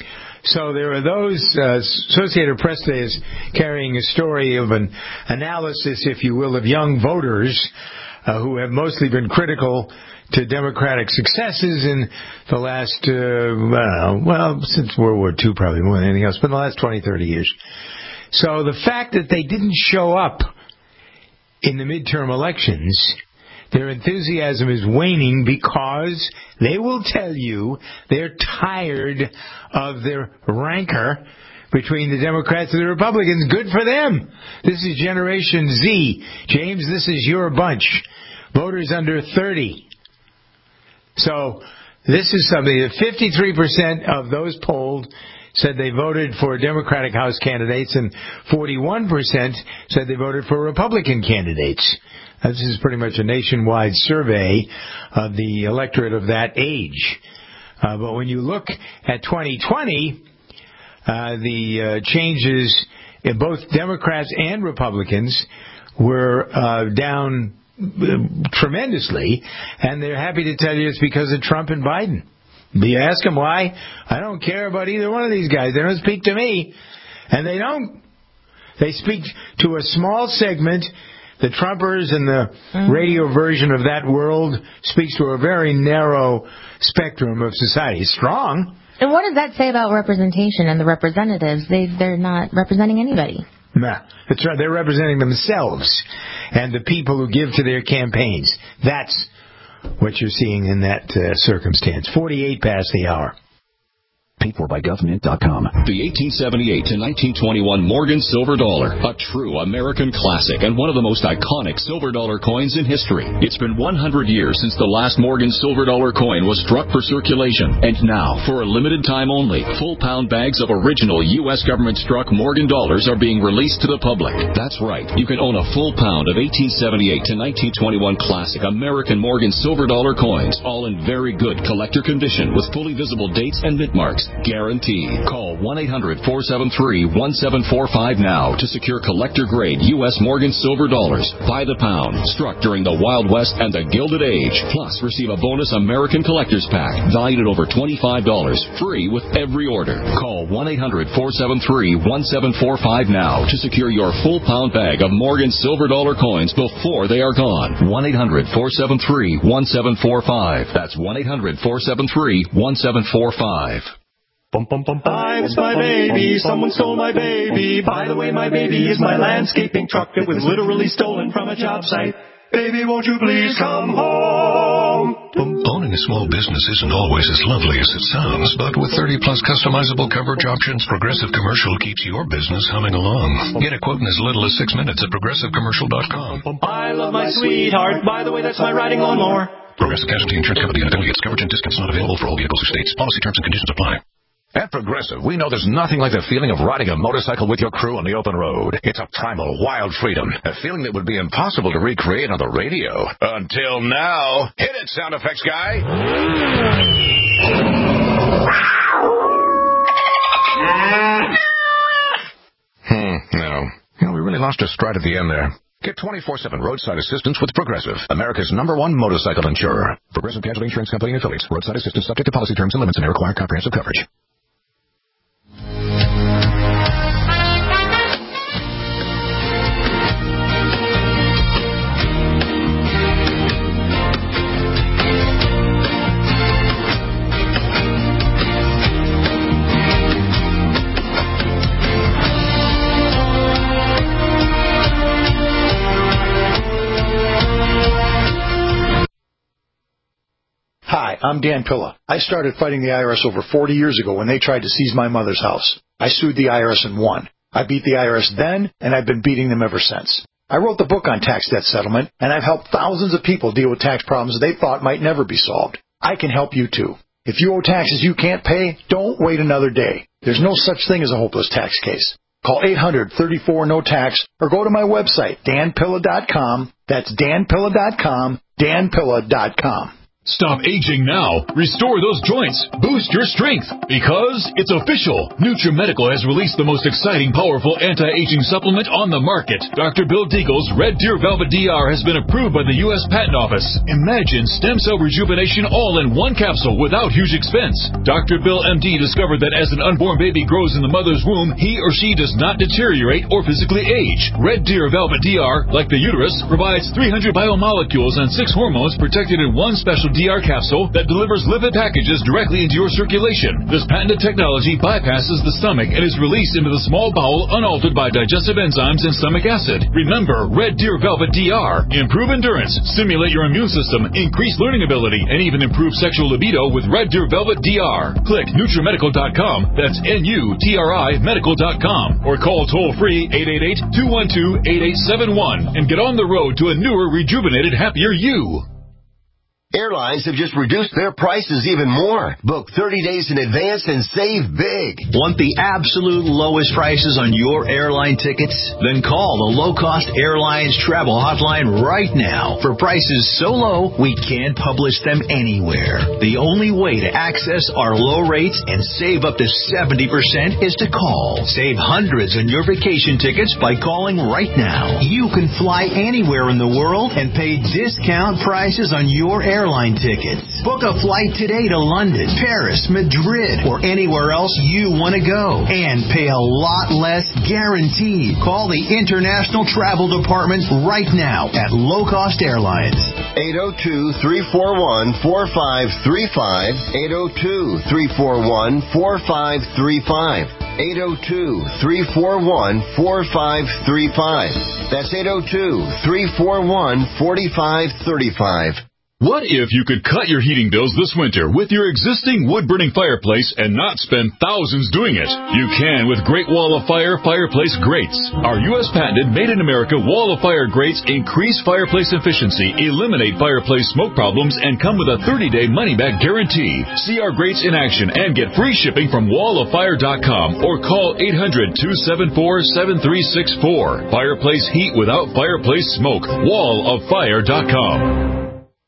So there are those, uh, Associated Press today is carrying a story of an analysis, if you will, of young voters uh, who have mostly been critical to Democratic successes in the last, uh, I don't know, well, since World War Two probably more than anything else, but in the last twenty, thirty years. So the fact that they didn't show up in the midterm elections, their enthusiasm is waning because they will tell you they're tired of their rancor between the Democrats and the Republicans. Good for them. This is Generation Z. James, this is your bunch. Voters under thirty. So this is something that fifty-three percent of those polled said they voted for Democratic House candidates and forty-one percent said they voted for Republican candidates. This is pretty much a nationwide survey of the electorate of that age. Uh, but when you look at twenty twenty, uh, the uh, changes in both Democrats and Republicans were uh, down tremendously, and they're happy to tell you it's because of Trump and Biden. You ask them why, I don't care about either one of these guys. They don't speak to me. And they don't. They speak to a small segment. The Trumpers and the mm-hmm. radio version of that world speaks to a very narrow spectrum of society. Strong. And what does that say about representation and the representatives? They, they're not representing anybody. Nah, that's right. They're representing themselves and the people who give to their campaigns. That's what you're seeing in that uh, circumstance. forty-eight past the hour. Paid for by government dot com. The eighteen seventy-eight to nineteen twenty-one Morgan Silver Dollar, a true American classic and one of the most iconic silver dollar coins in history. It's been one hundred years since the last Morgan Silver Dollar coin was struck for circulation. And now, for a limited time only, full pound bags of original U S government-struck Morgan dollars are being released to the public. That's right. You can own a full pound of eighteen seventy-eight to nineteen twenty-one classic American Morgan Silver Dollar coins, all in very good collector condition with fully visible dates and mint marks. Guaranteed. Call one eight hundred four seven three one seven four five now to secure collector-grade U S Morgan Silver Dollars by the pound, struck during the Wild West and the Gilded Age. Plus, receive a bonus American Collector's Pack valued at over twenty-five dollars, free with every order. Call one eight hundred four seven three one seven four five now to secure your full pound bag of Morgan Silver Dollar coins before they are gone. one eight hundred four seven three one seven four five. That's one eight hundred four seven three one seven four five. Bum, bum, bum, bum. I was my baby, someone stole my baby. By the way, my baby is my landscaping truck that was literally stolen from a job site. Baby, won't you please come home? Owning a small business isn't always as lovely as it sounds, but with thirty plus customizable coverage options, Progressive Commercial keeps your business humming along. Get a quote in as little as six minutes at progressive commercial dot com. I love my sweetheart. By the way, that's my riding lawnmower. Progressive Casualty Insurance Company and affiliates. Coverage and discounts not available for all vehicles or states. Policy terms and conditions apply. At Progressive, we know there's nothing like the feeling of riding a motorcycle with your crew on the open road. It's a primal, wild freedom, a feeling that would be impossible to recreate on the radio. Until now. Hit it, sound effects guy. Hmm, no. You know, we really lost our stride at the end there. Get twenty-four seven roadside assistance with Progressive, America's number one motorcycle insurer. Progressive Casualty Insurance Company and affiliates. Roadside assistance subject to policy terms and limits and may require comprehensive coverage. Hi, I'm Dan Pilla. I started fighting the I R S over forty years ago when they tried to seize my mother's house. I sued the I R S and won. I beat the I R S then, and I've been beating them ever since. I wrote the book on tax debt settlement, and I've helped thousands of people deal with tax problems they thought might never be solved. I can help you too. If you owe taxes you can't pay, don't wait another day. There's no such thing as a hopeless tax case. Call eight hundred thirty-four no tax or go to my website, dan pilla dot com. That's dan pilla dot com, dan pilla dot com. Stop aging now. Restore those joints. Boost your strength. Because it's official. NutriMedical has released the most exciting, powerful anti-aging supplement on the market. Doctor Bill Deagle's Red Deer Velvet D R has been approved by the U S Patent Office. Imagine stem cell rejuvenation all in one capsule without huge expense. Doctor Bill M D discovered that as an unborn baby grows in the mother's womb, he or she does not deteriorate or physically age. Red Deer Velvet D R, like the uterus, provides three hundred biomolecules and six hormones protected in one special D R capsule that delivers lipid packages directly into your circulation. This patented technology bypasses the stomach and is released into the small bowel unaltered by digestive enzymes and stomach acid. Remember, Red Deer Velvet D R. Improve endurance, stimulate your immune system, increase learning ability, and even improve sexual libido with Red Deer Velvet D R. Click NutriMedical dot com, that's N U T R I medical dot com, or call toll-free eight eight eight, two one two, eight eight seven one and get on the road to a newer, rejuvenated, happier you. Airlines have just reduced their prices even more. Book thirty days in advance and save big. Want the absolute lowest prices on your airline tickets? Then call the Low Cost Airlines Travel Hotline right now for prices so low we can't publish them anywhere. The only way to access our low rates and save up to seventy percent is to call. Save hundreds on your vacation tickets by calling right now. You can fly anywhere in the world and pay discount prices on your airline airline tickets. Book a flight today to London, Paris, Madrid, or anywhere else you want to go and pay a lot less guaranteed. Call the International Travel Department right now at Low Cost Airlines. eight oh two, three four one, four five three five. eight oh two, three four one, four five three five. eight oh two, three four one, four five three five. That's eight oh two, three four one, four five three five. What if you could cut your heating bills this winter with your existing wood-burning fireplace and not spend thousands doing it? You can with Great Wall of Fire Fireplace Grates. Our U S patented made-in-America Wall of Fire grates increase fireplace efficiency, eliminate fireplace smoke problems, and come with a thirty-day money-back guarantee. See our grates in action and get free shipping from wall of fire dot com or call eight hundred, two seven four, seven three six four. Fireplace heat without fireplace smoke. wall of fire dot com.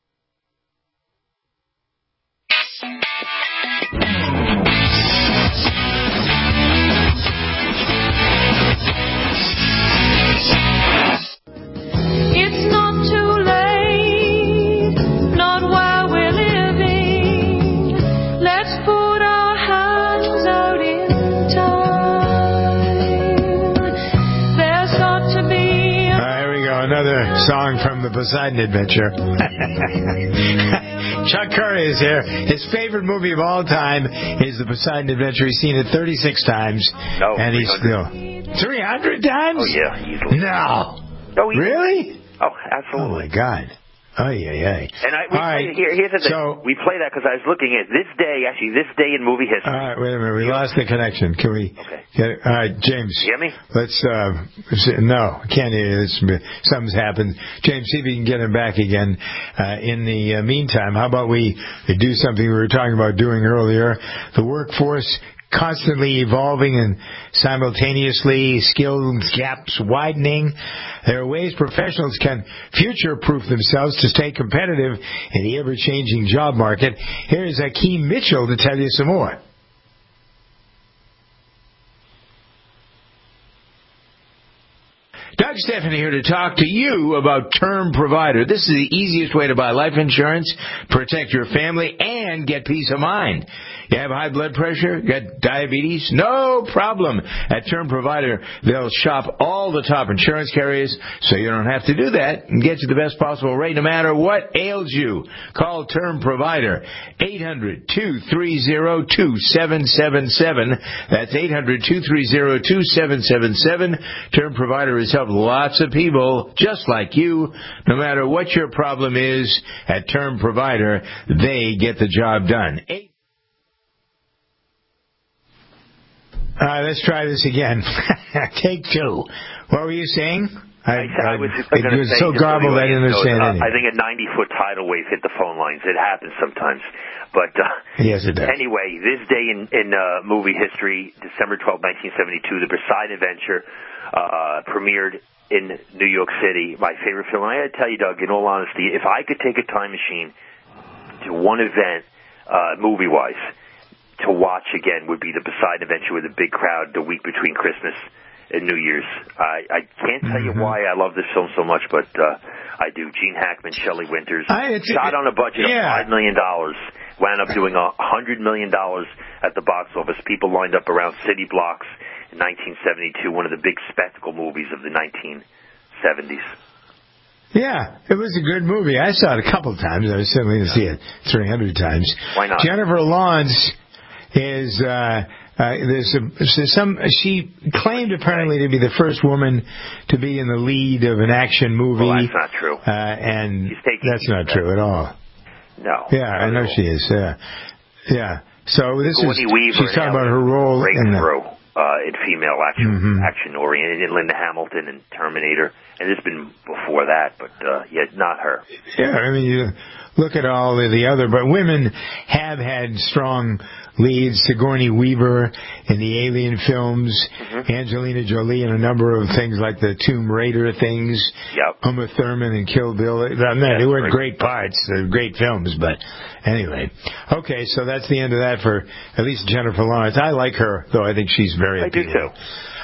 Song from the Poseidon Adventure. Chuck Curry is here. His favorite movie of all time is the Poseidon Adventure. He's seen it thirty-six times. No, and he's still three hundred times. Oh yeah, easily. No. No, easily. Really? Oh, absolutely. Oh my God. Oh yeah, yeah. And I, we right. play, here, here's the thing. So, we play that because I was looking at this day, actually this day in movie history. All right, wait a minute. We lost the connection. Can we? Okay. Get it? All right, James. You hear me? Let's. Uh, no, can't hear you. Something's happened. James, see if you can get him back again. Uh, in the uh, meantime, how about we do something we were talking about doing earlier? The workforce constantly evolving and simultaneously skill gaps widening. There are ways professionals can future-proof themselves to stay competitive in the ever-changing job market. Here's Akeem Mitchell to tell you some more. Doug Stephanie here to talk to you about Term Provider. This is the easiest way to buy life insurance, protect your family, and get peace of mind. You have high blood pressure? You got diabetes? No problem. At Term Provider, they'll shop all the top insurance carriers, so you don't have to do that, and get you the best possible rate no matter what ails you. Call Term Provider, eight hundred, two three zero, two seven seven seven. That's eight hundred, two three zero, two seven seven seven. Term Provider has helped lots of people just like you. No matter what your problem is, at Term Provider, they get the job done. Eight All right, let's try this again. Take two. What were you saying? I, I, I was, I, it was say, so garbled I didn't understand uh, anything. I think a ninety-foot tidal wave hit the phone lines. It happens sometimes. But uh, yes, it does. Anyway, this day in, in uh, movie history, December twelfth, nineteen seventy-two, The Poseidon Adventure uh, premiered in New York City. My favorite film. And I got to tell you, Doug, in all honesty, if I could take a time machine one event, uh, movie-wise, to watch again would be the Poseidon Adventure with a big crowd the week between Christmas and New Year's. I, I can't tell you why I love this film so much, but uh, I do. Gene Hackman, Shelley Winters, I, shot on a budget yeah. of five million dollars, wound up doing a hundred million dollars at the box office. People lined up around city blocks in nineteen seventy-two, one of the big spectacle movies of the nineteen seventies. Yeah, it was a good movie. I saw it a couple of times. I was certainly going to see it three hundred times. Why not? Jennifer Lawrence is... Uh, Uh, there's, a, there's some. She claimed apparently to be the first woman to be in the lead of an action movie. Well, that's not true. Uh, and that's not that. true at all. No. Yeah, I know she is. Yeah, yeah. So this Gordy is. Weaver She's talking about her role in the. Uh, in female action, mm-hmm. action oriented, in Linda Hamilton and Terminator, and it's been before that, but uh, yeah, not her. Yeah, I mean, you look at all of the other, but women have had strong leads. Sigourney Weaver in the Alien films, mm-hmm. Angelina Jolie in a number of things like the Tomb Raider things, yep. Uma Thurman in Kill Bill. I mean, they weren't great parts, they're great films, but anyway. Okay, so that's the end of that for at least Jennifer Lawrence. I like her, though I think she's very I appealing. do too.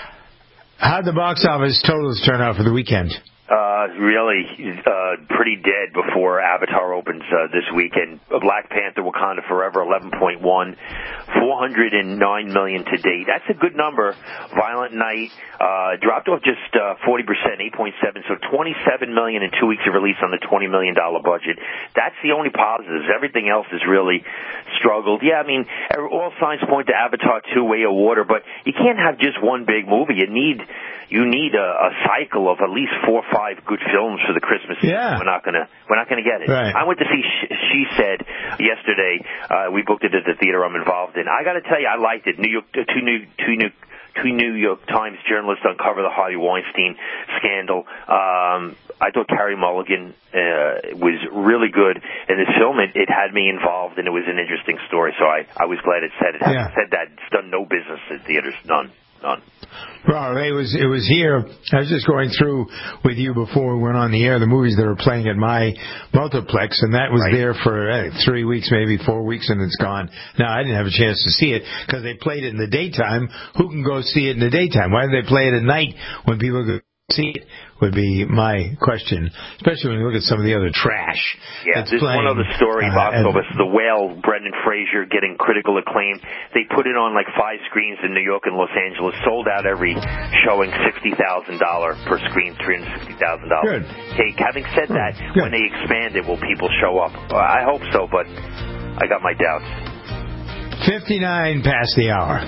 How'd the box office totals turn out for the weekend? Uh, really, uh, pretty dead before Avatar opens uh, this weekend. Black Panther: Wakanda Forever, eleven point one, four hundred nine million to date. That's a good number. Violent Night uh, dropped off just uh, forty percent, eight point seven, so twenty-seven million in two weeks of release on the twenty million dollars budget. That's the only positives. Everything else has really struggled. Yeah, I mean, all signs point to Avatar two: Way of Water, but you can't have just one big movie. You need you need a, a cycle of at least four or five good films for the Christmas season. Yeah. We're not gonna we're not gonna get it. Right. I went to see She, she Said yesterday. Uh, we booked it at the theater I'm involved in. I got to tell you, I liked it. New York, two new, two new. Two New York Times journalists uncover the Harvey Weinstein scandal. Um, I thought Carey Mulligan uh, was really good in this film. It, it had me involved, and it was an interesting story. So I, I was glad it said it. Having Yeah. said that, it's done no business at theaters. None. None. Well, it was it was here. I was just going through with you before we went on the air the movies that are playing at my multiplex, and that was Right. there for eh, three weeks, maybe four weeks, and it's gone. Now, I didn't have a chance to see it because they played it in the daytime. Who can go see it in the daytime? Why do they play it at night when people go see it? Would be my question, especially when you look at some of the other trash. Yeah, that's there's playing, one other story, uh, box and- office. The Whale, Brendan Fraser getting critical acclaim. They put it on like five screens in New York and Los Angeles, sold out every showing, sixty thousand dollars per screen, three hundred sixty thousand dollars. Good. Hey, having said that, Good. when they expand it, will people show up? Uh, I hope so, but I got my doubts. fifty-nine past the hour.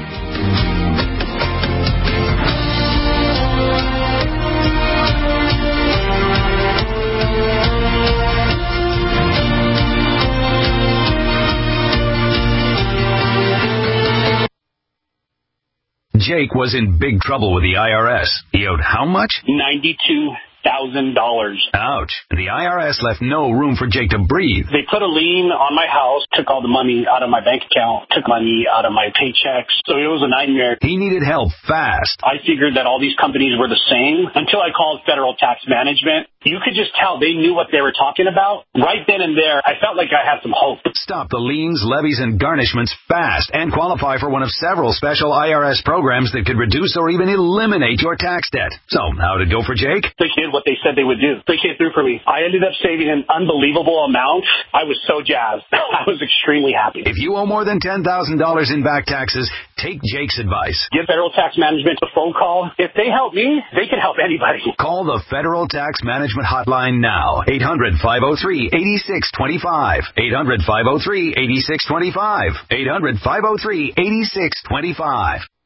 Jake was in big trouble with the I R S. He owed how much? ninety-two thousand dollars. Ouch. The I R S left no room for Jake to breathe. They put a lien on my house, took all the money out of my bank account, took money out of my paychecks. So it was a nightmare. He needed help fast. I figured that all these companies were the same until I called Federal Tax Management. You could just tell they knew what they were talking about. Right then and there, I felt like I had some hope. Stop the liens, levies, and garnishments fast and qualify for one of several special I R S programs that could reduce or even eliminate your tax debt. So, how did it go for Jake? They did what they said they would do. They came through for me. I ended up saving an unbelievable amount. I was so jazzed. I was extremely happy. If you owe more than ten thousand dollars in back taxes, take Jake's advice. Give Federal Tax Management a phone call. If they help me, they can help anybody. Call the Federal Tax Management Hotline now. eight hundred, five oh three, eight six two five. eight hundred, five oh three, eight six two five. eight hundred, five oh three, eight six two five.